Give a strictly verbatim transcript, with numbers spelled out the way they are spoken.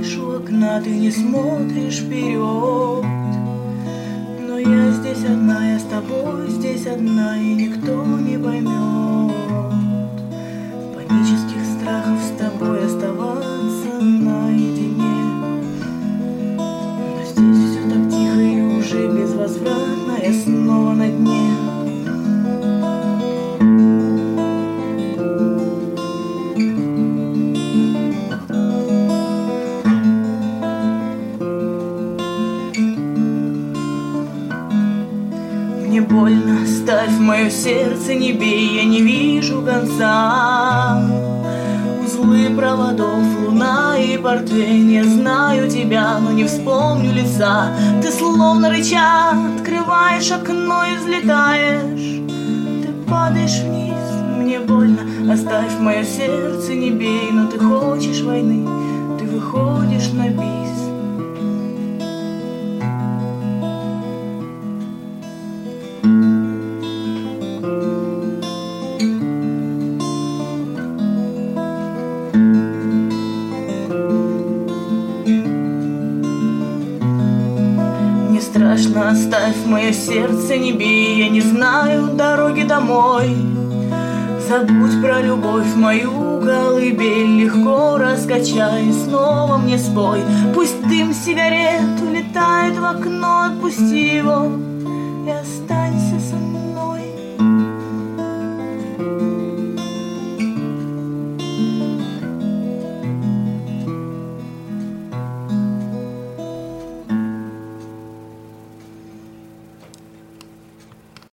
стоишь у окна, ты не смотришь вперед. Но я здесь одна, я с тобой здесь одна, и никто не поймет панических страхов с тобой оставаться наедине. Но здесь все так тихо и уже безвозвратно, я снова на дне. Мне больно, ставь мое сердце, не бей, я не вижу конца. Узлы проводов, луна и портвейн, я знаю тебя, но не вспомню лица. Ты словно рычаг, открываешь окно и взлетаешь. Ты падаешь вниз, мне больно, оставь мое сердце, не бей, но ты хочешь войны, ты выходишь на бис. Страшно, оставь мое сердце, не бей, я не знаю дороги домой. Забудь про любовь мою, колыбель легко раскачай, снова мне спой. Пусть дым сигарет улетает в окно, отпусти его и останься со мной.